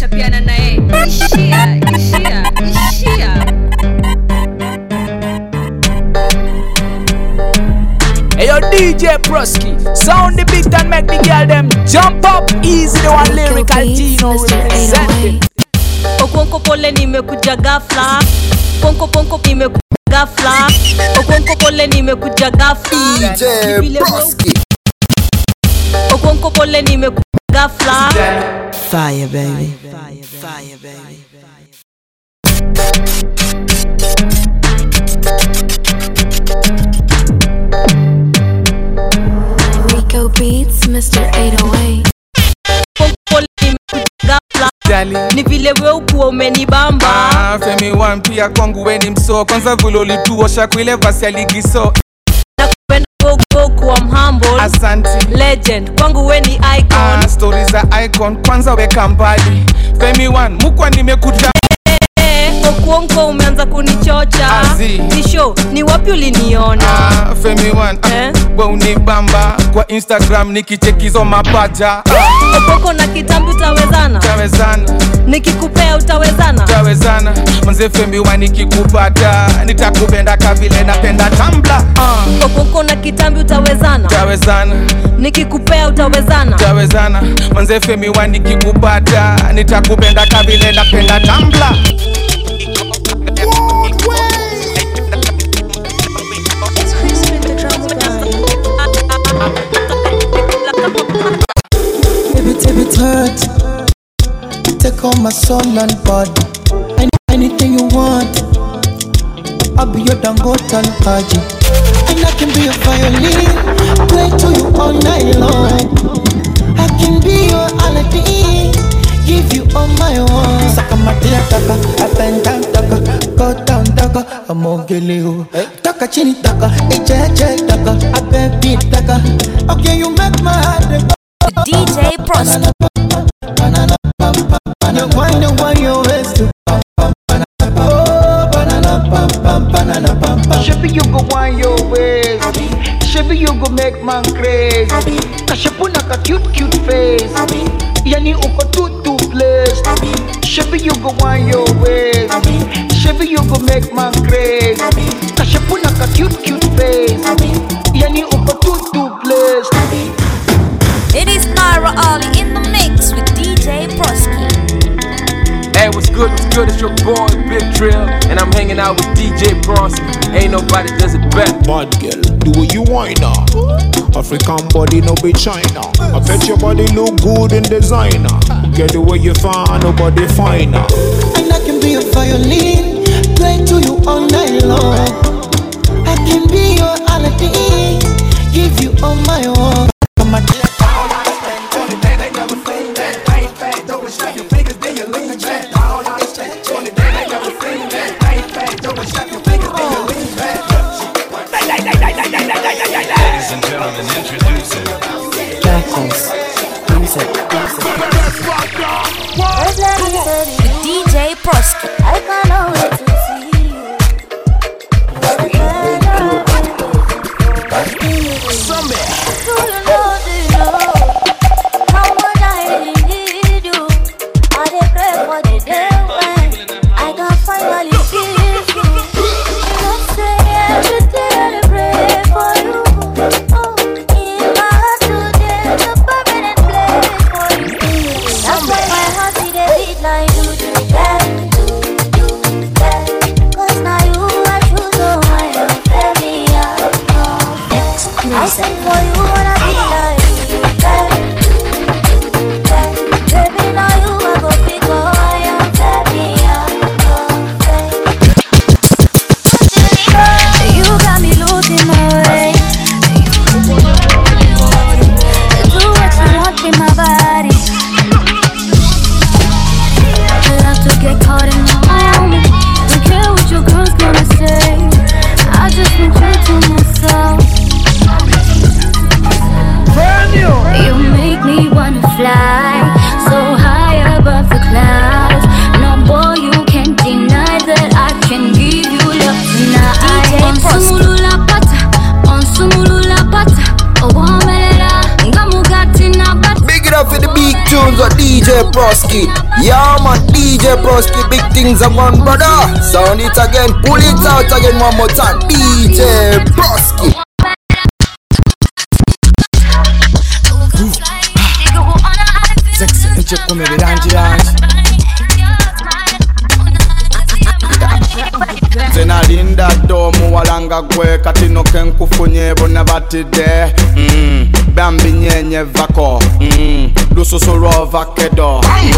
chapiana naye. Ishia. Hey yo DJ Prosky, sound the beat and make the girl them jump up. Easy the one lyrical Gino representing. Okonko pole nimekuja ghafla. Ponko nimekuja ghafla. Okonko pole nimekuja ghafla. DJ Prosky. Okonko pole nimekuja ghafla. Fire baby. Fire baby. Rico Beats, Mr. 808. Pole nimekuja ghafla. Ni vile wewe ukuwa umenibamba. Femi one pia kwangu weni mso. Kwanza vile ulituosha kuile vasi ya ligiso. Nakupenda kuwa humble. Asante Legend, kwangu weni icon. Stories za icon, kwanza weka mbali. Femi one, mukwa nimekuja. Okuonko umeanza kunichocha. Nisho, ni wapi uliniona? Femi one, we unibamba. Kwa Instagram nikichekizo mapaja. Okoko na kitambi utawezana? Utawezana. Nikikupea utawezana? Utawezana. Manze Femi one nikikupata nitakupenda kavile napenda Tumblr. Okoko na kitambi utawezana? Utawezana. Nikikupea utawezana? Utawezana. Manze Femi one nikikupata nitakupenda kavile napenda Tumblr. If it hurt, take all my soul and body. Anything you want, I'll be your Dangote and Haji. And I can be a violin, play to you all night long. I can be your Aladdin, give you all my own. Saka matia taka, up and down taka, go down taka, amogele you. Taka chini taka, eche taka, abebi taka. Okay, you make my heart go. DJ Prosky. You wind your waist to Shabby, you go wind your waist. Shabby, you go make man crazy. Kashapuna ka cute face. Yani uko too blessed. Shabby, you go wind your waist. Shabby, you go make man crazy. Kashapuna ka cute face. Yani uko too blessed. It is Naira Ali in the mix with DJ Prosky. Hey, what's good? It's your boy Big Drill, and I'm hanging out with DJ Prosky. Ain't nobody does it better. Bad girl, do what you want now. African body, no be China. I bet your body look good in designer. Get the way you find, nobody finer. And I can be a violin, play to you all night long. I can be your Aladdin, give you all my own. Ladies and gentlemen, introducing DJ Prosky. I can't wait to see you. up for the big tunes of DJ Prosky. Yeah man, DJ Prosky, big things are on, brother. Sound it again, pull it out again one more time. DJ Prosky. Sexy, eche come virangi. Zenalinda domu walanga gwe kati no kenkufunye bona batide bambi nyenye vako lususuro vakedo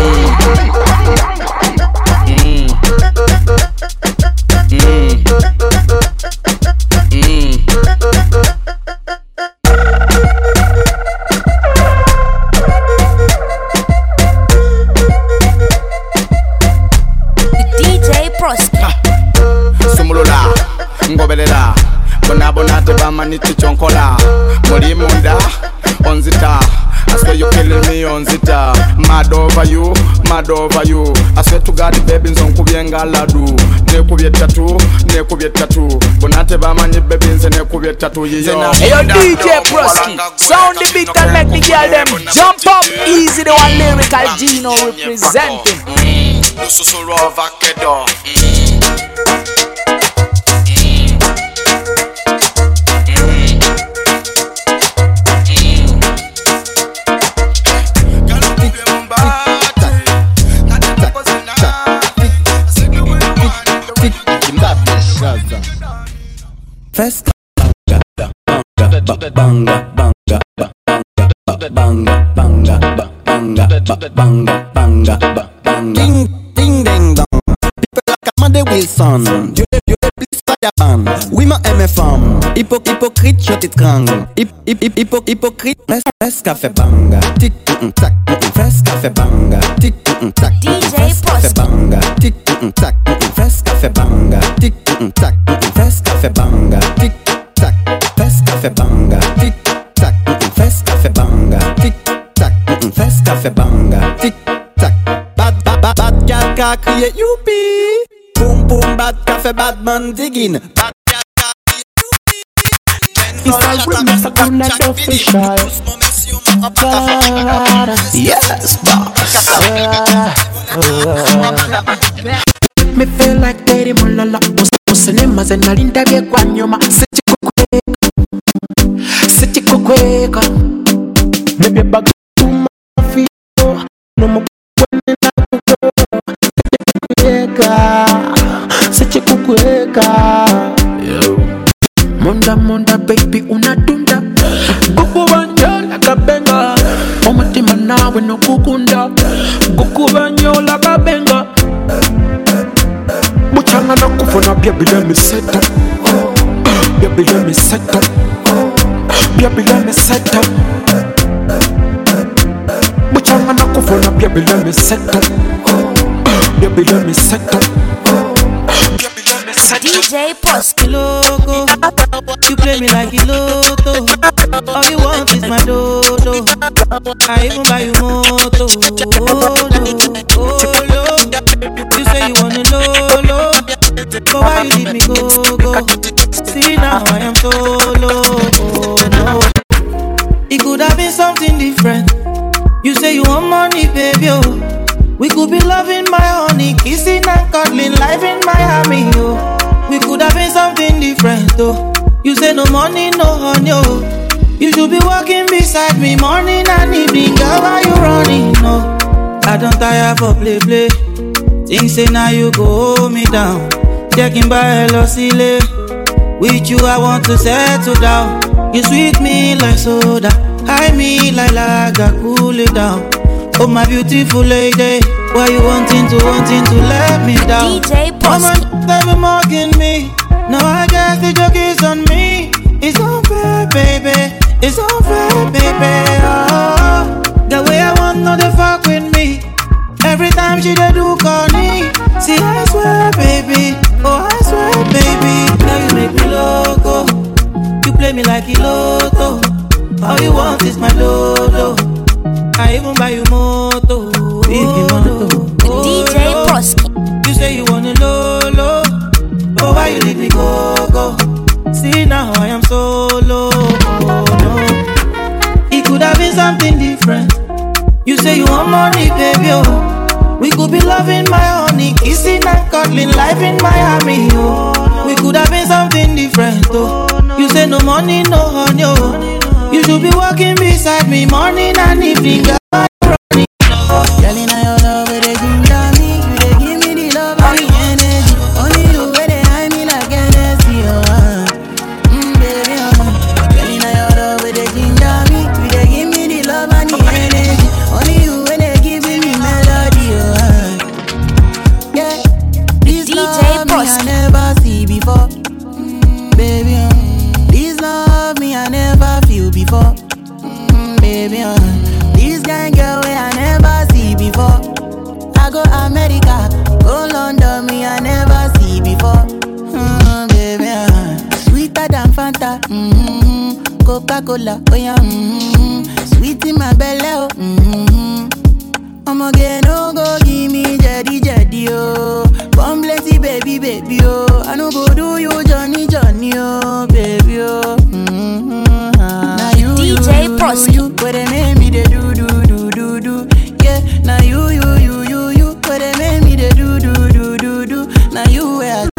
DJ Prosky. Sumulula, ngobelela bona tebamaniti chonkola muri munda onzita. I swear you killing me on zita. Mad over you. I swear to God, baby, nzonkubyenga ladu. Nekubye tatu. Bonate bamanyi baby, nekubye tatu. Hey yo, DJ Prosky, sound the beat and make the girl them jump up. Easy, the one lyrical Gino representing. Lususuro vakedo. First banga ding ding dong. People like Amade Wilson. You please fire ban. Oui ma MFM. Hypocrite je t'étrangle. Hypocrite reste café banga. Tic tac. Fresh café banga. Tic tac. DJ Prosky banga. Tic tac. Fresh café banga. Tic tac. Fresh café banga. Tic tac. Fresh café banga. Tic tac. Fresh café banga. Tic tac. Fresh café banga. Tic tac. Bad gal ka kriye youpi. Boom boom bad café bad man digging. Bad gal ka kriye youpi. It's a remix of Unite Official. Yes, Me feel like Daddy Mulala. Usinema zenalinda bye kwa nyuma. Sechiko kweka. Maybe back to my feet. No more Sechiko kweka. Monda baby unadunda. Gugu banyola kabenga. Omutima nawe no kukunda. Gugu banyola kabenga. Muchanga na kufuna baby let me set up. Baby let me set up. Baby let me set up. Muchanga na kufuna baby let me set up. Baby let me set up. DJ Prosky. Loco, you play me like a lotto. All you want is my dodo. I even buy you moto. You say you wanna lolo, but why you leave me go? See now I am solo. No, it could have been something different. You say you want money, baby. Oh. We could be loving my honey, kissing and cuddling, life in Miami. Oh. We could have been something different, though. You say no money, no honey, oh. You should be walking beside me morning and evening. Girl, why you running? No, I don't tire for play. Things say now you go hold me down. Checking by Elosile. With you I want to settle down. You sweet me like soda, high me like lager, cool it down. Oh my beautiful lady, why you wanting to let me down? DJ Prosky. They be mocking me. Now I guess the joke is on me. It's unfair, baby. It's unfair, baby. Oh, the way I want, no they fuck with me. Every time she dey do corny. See, I swear, baby. Oh, I swear, baby. Now you make me loco. You play me like a lotto. All you want is my dodo. I even buy you moto. DJ Prosky. You say you wanna lolo. Oh, why you leave me go? See now I am solo. No. It could have been something different. You say you want money, baby, oh. We could be loving my honey, kissing and cuddling, life in Miami, oh. We could have been something different, oh. You say no money, no honey, oh. You should be walking beside me morning and evening, girl. Running, oh. Girl, in your love, where they ginger me, you they give me the love and the energy. Only you where they hide me like Hennessy, oh. Baby, oh. Girl, in your love, where they ginger me, you they give me the love and the energy. Only you where they giving me melody, oh. Yeah, this love me I never see before, baby, oh. This love me I never feel before, baby, this kind girl way I never see before. I go America, go London, me I never see before, baby, sweeter than Fanta, Coca-Cola, oh yeah, sweet in my belly, oh, I'ma get no go give me jetty jetty, oh. Come blessy baby, baby, oh. I no go do you Johnny, Johnny, oh, baby, oh. Now you, DJ Prosky, where they make me they do. Yeah, now you, where they make me they do. Now you where I do.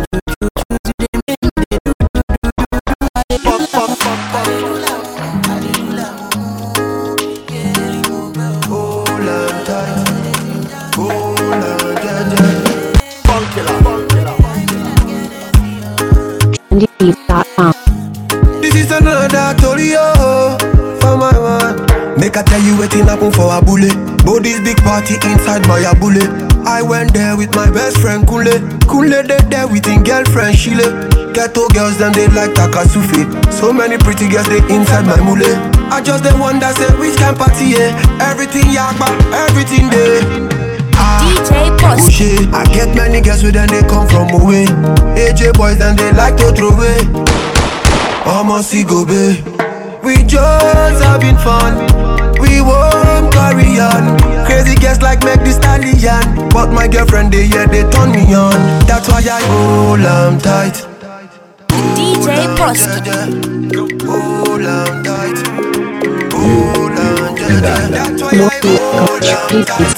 This is another Torio for my man. Make I tell you wetin happen for a bullet. But this big party inside my bullet. I went there with my best friend Kule. Kule they there with his girlfriend Shile. Ghetto girls them they like Takasufi. So many pretty girls they inside my mule. I just the one that say which can party, yeah. Everything yakba, everything there. DJ Prosky. I get many girls with them they come from away. AJ boys and they like to throw away. Almost see go be. We just having fun. We won't carry on. Crazy girls like make this stallion. But my girlfriend they turn me on. That's why I hold on tight. DJ Prosky. Hold on tight. Hold on tight. That's why I hold on tight.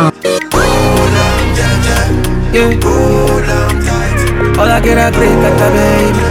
Yeah, hold on tight. All I get a great better, baby.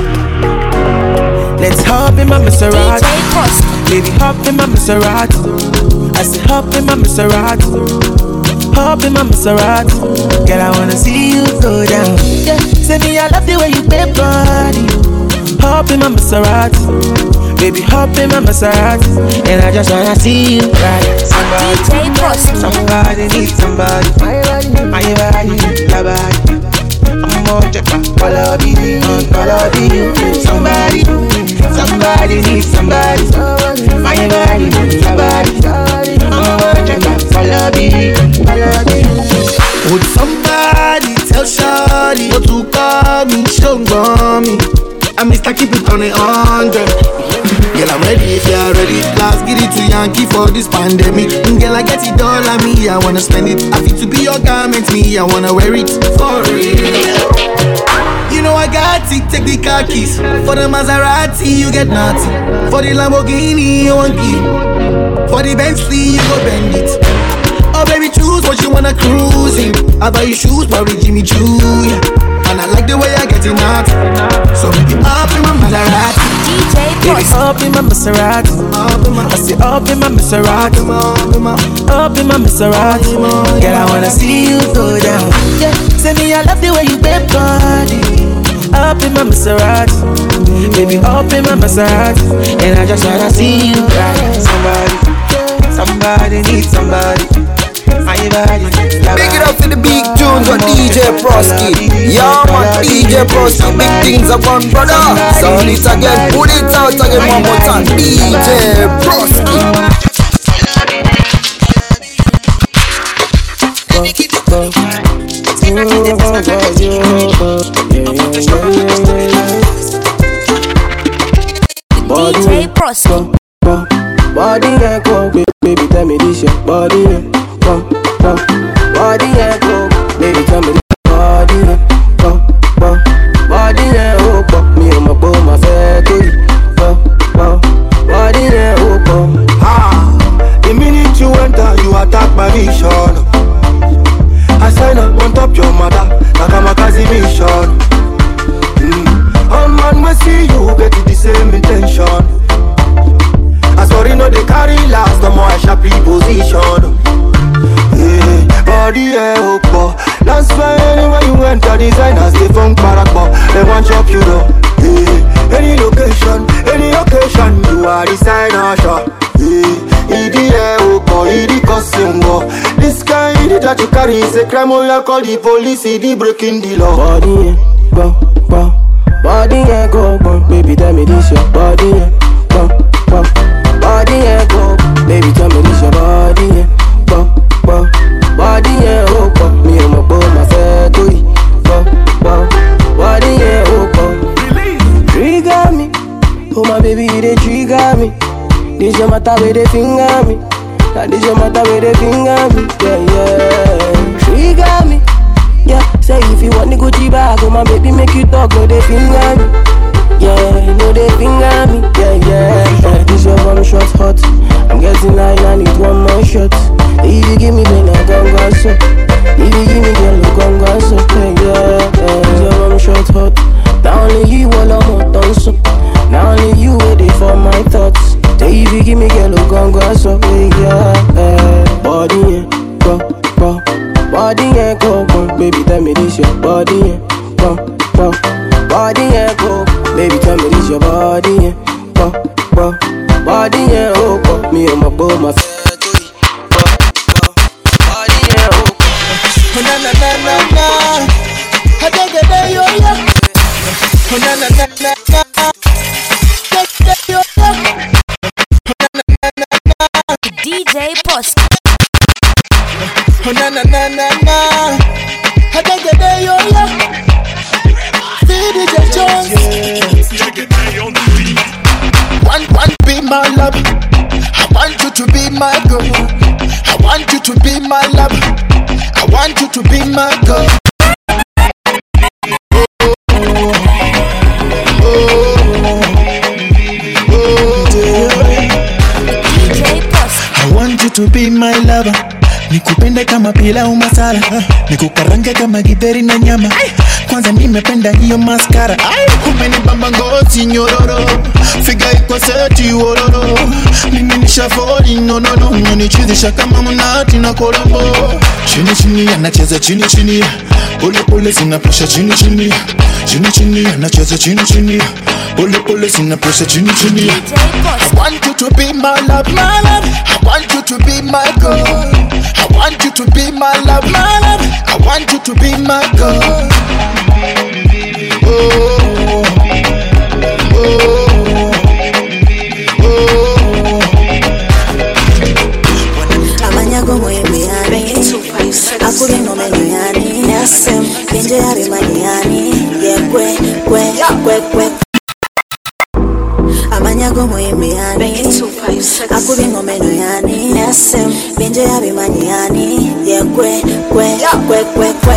Let's hop in my Maserati. Baby, hop in my Maserati. I said hop in my Maserati. Hop in my Maserati. Girl, I wanna see you go down. Yeah, say me I love the way you play body. Hop in my Maserati. Baby, hop in my Maserati. And I just wanna see you ride. Somebody needs somebody. My body, your body. I'm more check my follow you. Somebody needs somebody. My body, your body. I'm more check my follow you. Would somebody tell Shawty what to call me? She don't call me. I Mr. Keep it on 100. Girl, I'm ready if you're ready. Last get it to Yankee for this pandemic. Girl, I get it all on me, I wanna spend it. I feel to be your garment, me, I wanna wear it for real. You know I got it, take the car keys. For the Maserati, you get nothing. For the Lamborghini, you want it. For the Bentley, you go bend it. Oh baby, choose what you wanna cruise in. I buy you shoes, probably Jimmy Choo, yeah. And I like the way I get it out. So baby, up in my Maserati. Baby, up in my Maserati. I say up in my Maserati. Up in my Maserati. Girl, I wanna see you go down. Yeah, say me I love the way you play body. Up in my Maserati. Baby, up in my Maserati. And I just wanna see you ride. Somebody needs somebody. Big it up to the big tunes on DJ Prosky. Yeah man, DJ Prosky. Big things are gone, brother. Sound it again, put it out again one more time. DJ Prosky. DJ Prosky. Body and coke, baby, tell me this your body. Body and coke, baby, tell me this body. Body and coke, me and my boy, my factory. Body and coke. The minute you vision. I sign up on top your mother, like I'm a Kazi mission. All man we see you get the same intention. As for you know they carry last, the more I sharp position. Body up, that's why anywhere you enter, designers they funk barakba. They want chop you though. Any location, any occasion, you are designer shop. This kind that you carry is a crime. You call the police, the breaking the law. Body, go, go. Body, go, go. Baby, tell me this your body, go, go. Body, go. Baby, tell me this your body, go, go. Body, go, go. Me and my boy, my fair to you, go, go. Body, go, go. Trigger me, oh my baby, they trigger me. This your matter where they finger me. Now this your matter where they finger me. Yeah, yeah. Trigger me. Yeah, say if you want the Gucci bag, oh my baby make you talk, no they finger me. Yeah, no they finger me. Yeah, yeah. This your one shot hot. I'm getting high, I need one more shot. If you give me then I gon' so. If you give me then I gon' so. Yeah, yeah. This your one shot hot. Now only you all I'm done so. Now only you waiting for my thoughts. If you give me girl, go so yeah. Body, go, go. Body, go, go. Baby, tell me this your body, go, go. Body, go. Baby, tell me this your body, go, go. Body, go, go. Me and my boy, my fair to you, go, go. Body, go, go. Na na na na na. I take it there, yo yo. Na na na na na. Take it yo yo. DJ Post. Oh na na na na na. I take it there, yo yo. DJ Jones. One be my love. I want you to be my girl. I want you to be my love. I want you to be my girl. I want you to be my lover. Nikupende kama pilau masala, nikukarange kama githeri na nyama. Kwanza nimependa hiyo mascara. Umenibamba ngozi nyororo, figa iko seti ororo. Mimi nishafoli no no no, unanichezesha kama mnati na kolombo. Chini chini anacheza chini chini, pole pole sina pressure chini chini. Chini chini anacheza chini chini, pole pole sina pressure chini chini. I want you to be my love, my love. I want you to be my girl. I want you to be my love, my love. I want you to be my girl. Oh, oh, oh. Amanyago moyembe yani, akuri no menu yani, nesem pinje yari mani yani, yekwe kwe kwe kwe. Amanyago moyembe yani, akuri no menu yani, nesem pinje yari mani yani, yekwe kwe kwe kwe kwe.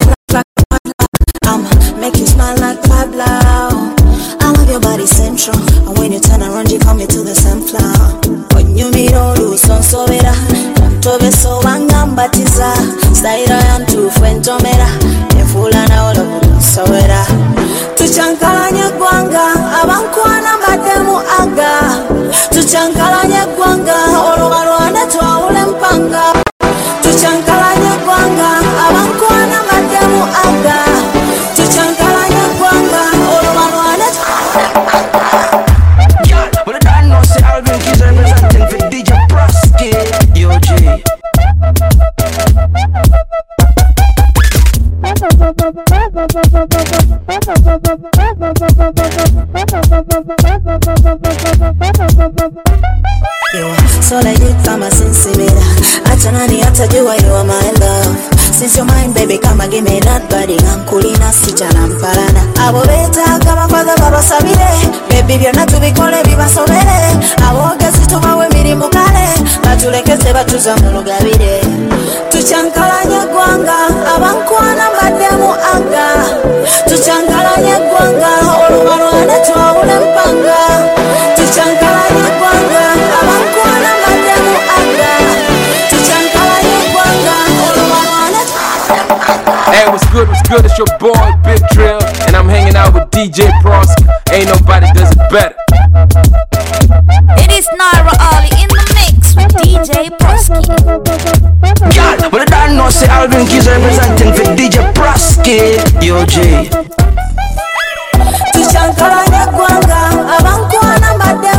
I'ma make you smile like Pablo. I love your body central, and when you turn around, you call me to the sunflower. When you meet all those songs, so better. Tobe so wangambatiza, staira yantu fwentomera, efula na olo so better. Tuchankalanye gwanga, abankwana mademu aga. Tuchankalanye gwanga, olobarwane twaule mpanga. Tuchankalanye gwanga, abankwana mademu aga. Tuchankalanye gwanga, olobarwane twaule mpanga. Well, I don't know, say Alvin is representing for DJ Prosky, Yo G. So like it, I'm a sensimera. Achanani atajua you are my love. Since you're mine, baby, come and give me that body. I'm cooling as Tichana Parana. Abo beta kama father baba sabile. Baby, you're not to be called biba sobere. Abo gasi tumawe miri mukale. Batulekeze batuza mulugabire. Tuchankalanye gwanga, abankwana mademu aga. Tuchankalanye gwanga, olubarwane twaule mpanga. Tuchankalanye gwanga, abankwana mademu aga. Tuchankalanye good, what's good? It's your boy Big Drill, and I'm hanging out with DJ Prosky. Ain't nobody does it better. It is Naira Ali in the mix with DJ Prosky. Y'all, well, I don't know, say Alvin Keys representing for DJ Prosky. Yo, J. Tishankara nyagwanga, abankwana mbade